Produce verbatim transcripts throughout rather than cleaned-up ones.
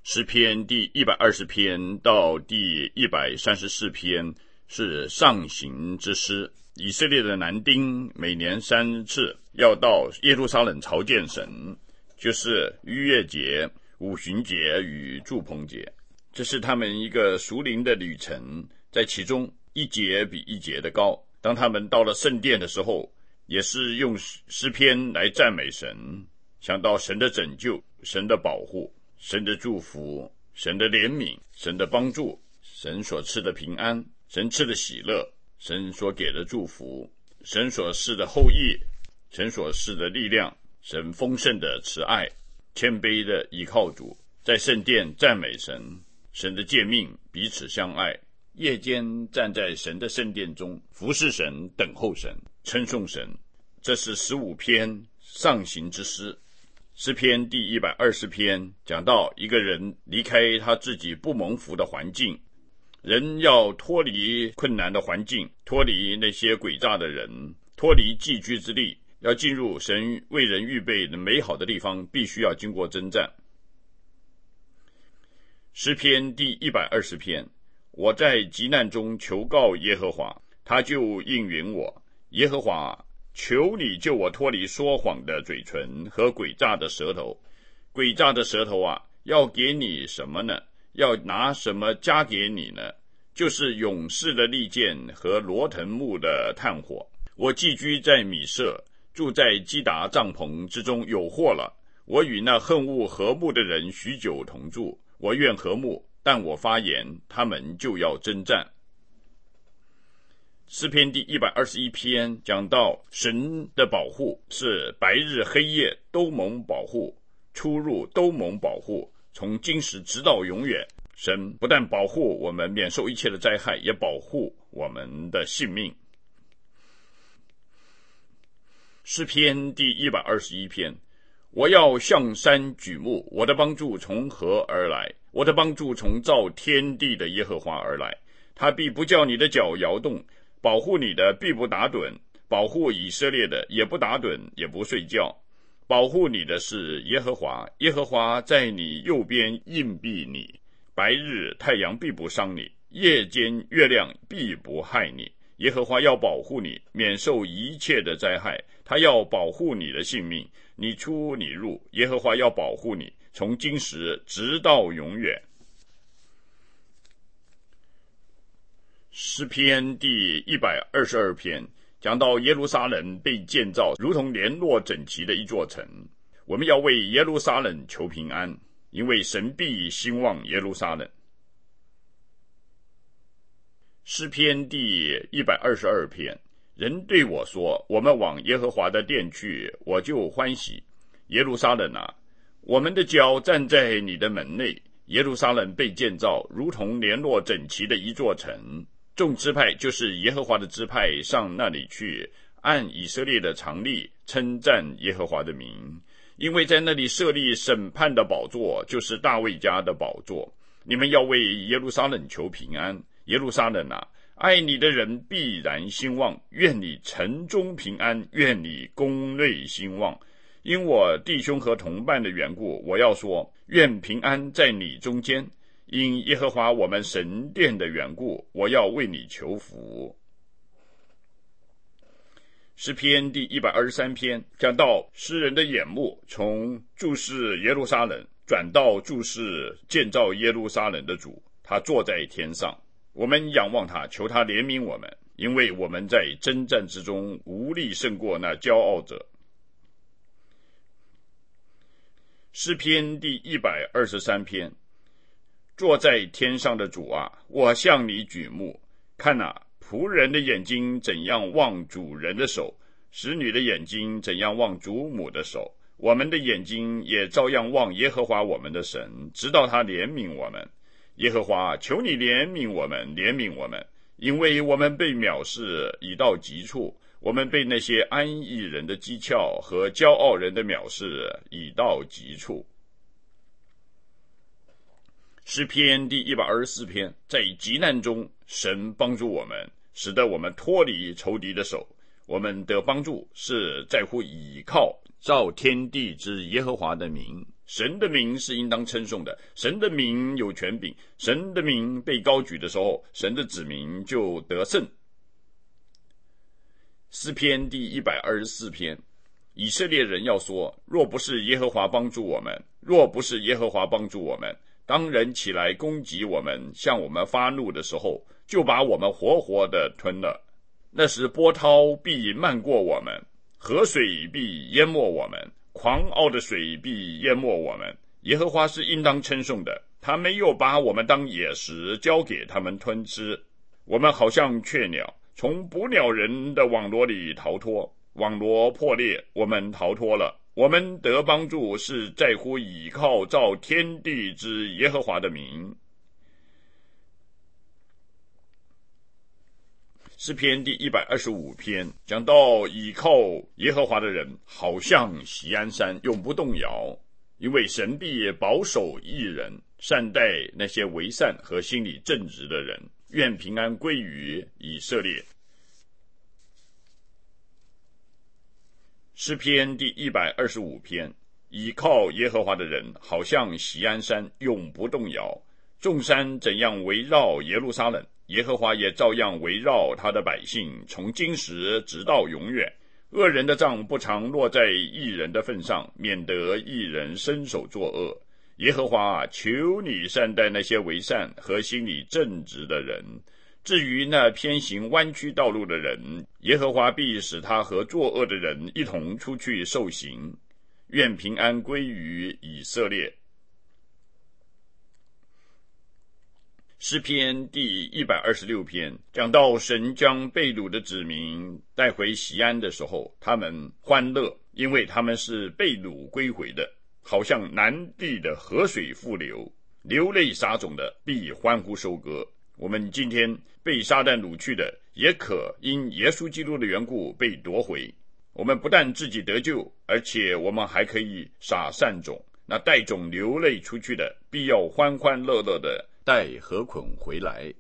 诗篇第一百二十篇到第一百三十四篇是上行之诗。以色列的男丁每年三次要到耶路撒冷朝见神，就是逾越节、五旬节与住棚节。这是他们一个属灵的旅程，在其中一节比一节的高。当他们到了圣殿的时候，也是用诗篇来赞美神，想到神的拯救、神的保护、神的祝福、神的怜悯、神的帮助、神所赐的平安、神赐的喜乐、神所给的祝福、神所赐的后裔、神所赐的力量、神丰盛的慈爱、谦卑的依靠主，在圣殿赞美神，神的诫命彼此相爱，夜间站在神的圣殿中服侍神，等候神，称颂神。这是十五篇上行之诗。诗篇第一百二十篇讲到一个人离开他自己不蒙福的环境，人要脱离困难的环境，脱离那些诡诈的人，脱离寄居之地，要进入神为人预备的美好的地方，必须要经过征战。诗篇第一百二十篇，我在急难中求告耶和华，他就应允我。耶和华，求你救我脱离说谎的嘴唇和诡诈的舌头。诡诈的舌头啊，要给你什么呢？要拿什么加给你呢？就是勇士的利剑和罗藤木的炭火。我寄居在米舍，住在基达帐篷之中，有祸了。我与那恨恶和睦的人许久同住，我愿和睦，但我发言，他们就要征战。诗篇第一百二十一篇讲到神的保护是白日黑夜都蒙保护，出入都蒙保护，从今时直到永远。神不但保护我们免受一切的灾害，也保护我们的性命。诗篇第一百二十一篇，我要向山举目，我的帮助从何而来？我的帮助从造天地的耶和华而来。他必不叫你的脚摇动，保护你的必不打盹，保护以色列的也不打盹也不睡觉。保护你的是耶和华，耶和华在你右边荫庇你。白日太阳必不伤你，夜间月亮必不害你。耶和华要保护你，免受一切的灾害，他要保护你的性命，你出你入，耶和华要保护你，从今时直到永远。诗篇第一百二十二篇讲到耶路撒冷被建造如同联络整齐的一座城，我们要为耶路撒冷求平安，因为神必兴旺耶路撒冷。诗篇第一百二十二篇，人对我说，我们往耶和华的殿去，我就欢喜。耶路撒冷啊，我们的脚站在你的门内。耶路撒冷被建造如同联络整齐的一座城，众支派就是耶和华的支派上那里去，按以色列的常例称赞耶和华的名，因为在那里设立审判的宝座，就是大卫家的宝座。你们要为耶路撒冷求平安。耶路撒冷啊，爱你的人必然兴旺，愿你城中平安，愿你宫内兴旺。因我弟兄和同伴的缘故，我要说，愿平安在你中间。因耶和华我们神殿的缘故，我要为你求福。诗篇第一百二十三篇讲到诗人的眼目从注视耶路撒冷转到注视建造耶路撒冷的主，他坐在天上，我们仰望他，求他怜悯我们，因为我们在征战之中无力胜过那骄傲者。诗篇第一百二十三篇，坐在天上的主啊，我向你举目，看啊，仆人的眼睛怎样望主人的手，使女的眼睛怎样望主母的手，我们的眼睛也照样望耶和华我们的神，直到他怜悯我们。耶和华，求你怜悯我们，怜悯我们，因为我们被藐视已到极处，我们被那些安逸人的讥诮和骄傲人的藐视已到极处。诗篇第一百二十四篇，在急难中神帮助我们，使得我们脱离仇敌的手，我们得帮助是在乎倚靠造天地之耶和华的名。神的名是应当称颂的，神的名有权柄，神的名被高举的时候，神的子民就得胜。诗篇第一百二十四篇，以色列人要说，若不是耶和华帮助我们，若不是耶和华帮助我们，当人起来攻击我们，向我们发怒的时候，就把我们活活的吞了。那时波涛必漫过我们，河水必淹没我们，狂傲的水必淹没我们。耶和华是应当称颂的，他没有把我们当野食交给他们吞吃。我们好像雀鸟，从捕鸟人的网罗里逃脱，网罗破裂，我们逃脱了。我们得帮助是在乎倚靠造天地之耶和华的名。诗篇第一百二十五篇讲到倚靠耶和华的人，好像锡安山永不动摇，因为神必保守义人，善待那些为善和心里正直的人。愿平安归于以色列。诗篇第一百二十五篇，倚靠耶和华的人，好像锡安山永不动摇。众山怎样围绕耶路撒冷，耶和华也照样围绕他的百姓，从今时直到永远。恶人的杖不常落在义人的份上，免得义人伸手作恶。耶和华啊，求你善待那些为善和心里正直的人。至于那偏行弯曲道路的人，耶和华必使他和作恶的人一同出去受刑。愿平安归于以色列。诗篇第一百二十六篇讲到神将被掳的子民带回锡安的时候，他们欢乐，因为他们是被掳归回的，好像南地的河水复流，流泪撒种的必欢呼收割。我们今天被撒旦掳去的，也可因耶稣基督的缘故被夺回。我们不但自己得救，而且我们还可以撒善种，那带种流泪出去的，必要欢欢乐乐的带禾捆回来。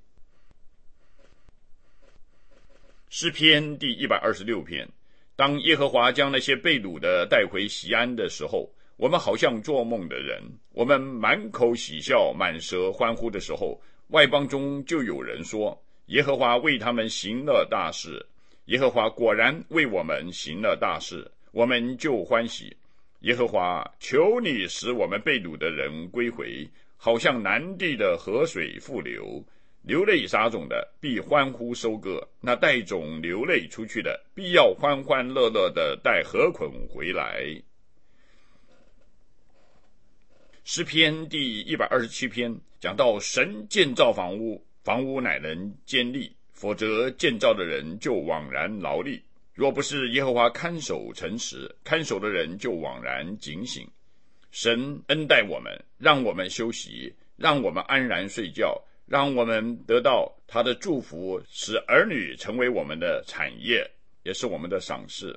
诗篇第一百二十六篇，当耶和华将那些被掳的带回锡安的时候，我们好像做梦的人，我们满口喜笑，满舌欢呼的时候，外邦中就有人说，耶和华为他们行了大事。耶和华果然为我们行了大事，我们就欢喜。耶和华，求你使我们被掳的人归回，好像南地的河水复流。流泪撒种的必欢呼收割，那带种流泪出去的必要欢欢乐乐的带禾捆回来。诗篇第一百二十七篇讲到神建造房屋，房屋乃能坚立，否则建造的人就枉然劳力。若不是耶和华看守城池，看守的人就枉然警醒。神恩待我们，让我们休息，让我们安然睡觉，让我们得到他的祝福，使儿女成为我们的产业，也是我们的赏赐。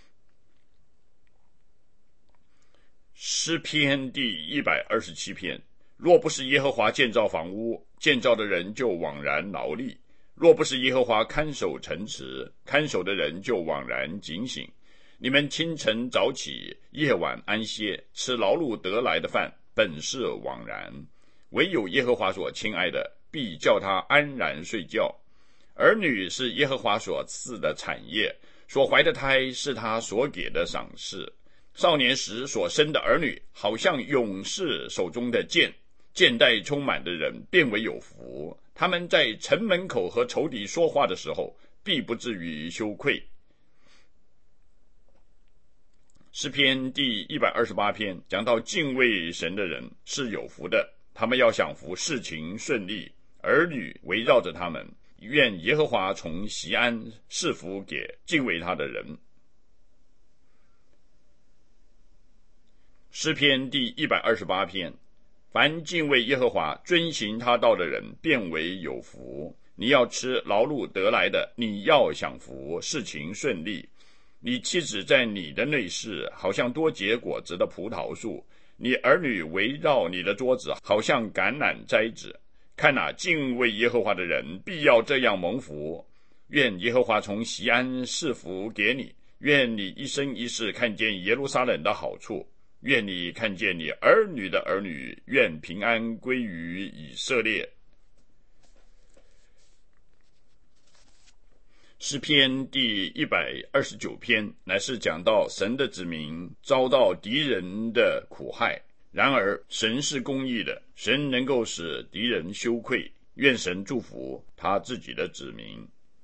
诗篇第一百二十七篇，若不是耶和华建造房屋，建造的人就枉然劳力。若不是耶和华看守城池，看守的人就枉然警醒。你们清晨早起，夜晚安歇，吃劳碌得来的饭，本是枉然。唯有耶和华所亲爱的，必叫他安然睡觉。儿女是耶和华所赐的产业，所怀的胎是他所给的赏赐。少年时所生的儿女，好像勇士手中的剑，剑带充满的人便为有福。他们在城门口和仇敌说话的时候，必不至于羞愧。诗篇第一百二十八篇讲到敬畏神的人是有福的，他们要享福，事情顺利，儿女围绕着他们。愿耶和华从锡安赐福给敬畏他的人。诗篇第一百二十八篇，凡敬畏耶和华遵行他道的人便为有福。你要吃劳碌得来的，你要享福，事情顺利。你妻子在你的内室，好像多结果子的葡萄树，你儿女围绕你的桌子，好像橄榄摘子。看哪，敬畏耶和华的人必要这样蒙福。愿耶和华从锡安赐福给你， 愿你一生一世看见耶路撒冷的好处，愿你看见你儿女的儿女，愿平安归于以色列。诗篇第一百二十九篇乃是讲到神的子民遭到敌人的苦害，然而神是公义的，神能够使敌人羞愧，愿神祝福他自己的子民。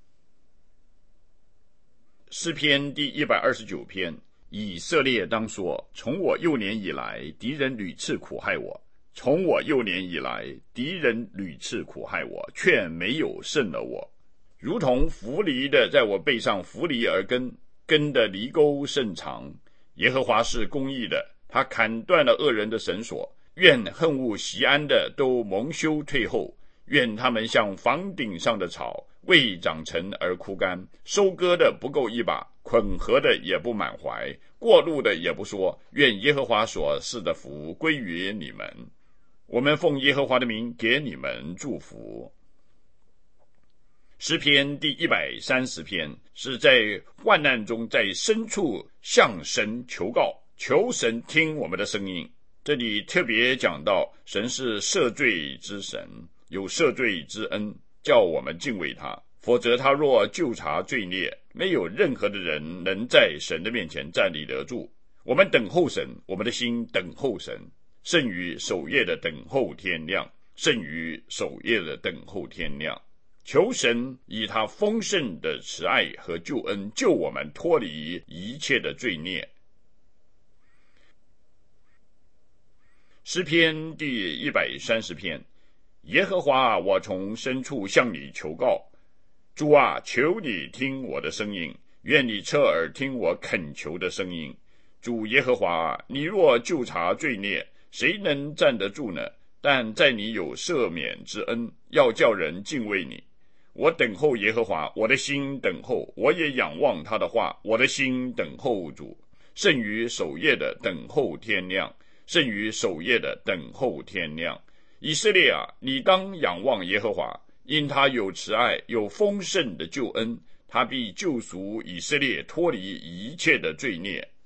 诗篇第一百二十九篇，以色列当说，从我幼年以来，敌人屡次苦害我，从我幼年以来，敌人屡次苦害我，却没有胜了我。如同浮犁的在我背上浮犁而根，根的犁沟甚长。耶和华是公义的，他砍断了恶人的绳索，愿恨恶锡安的都蒙羞退后，愿他们像房顶上的草，未长成而枯干，收割的不够一把，捆合的也不满怀，过路的也不说，愿耶和华所赐的福归于你们。我们奉耶和华的名给你们祝福。诗篇第一百三十篇是在患难中，在深处向神求告，求神听我们的声音。这里特别讲到神是赦罪之神，有赦罪之恩，叫我们敬畏他，否则他若究察罪孽，没有任何的人能在神的面前站立得住。我们等候神，我们的心等候神，胜于守夜的等候天亮，胜于守夜的等候天亮。求神以他丰盛的慈爱和救恩救我们脱离一切的罪孽。诗篇第一百三十篇，耶和华，我从深处向你求告，主啊，求你听我的声音，愿你侧耳听我恳求的声音。主耶和华，你若究察罪孽，谁能站得住呢？但在你有赦免之恩，要叫人敬畏你。我等候耶和华，我的心等候，我也仰望他的话，我的心等候主，胜于守夜的等候天亮，胜于守夜的等候天亮。以色列啊，你当仰望耶和华，因他有慈爱，有丰盛的救恩，他必救赎以色列脱离一切的罪孽。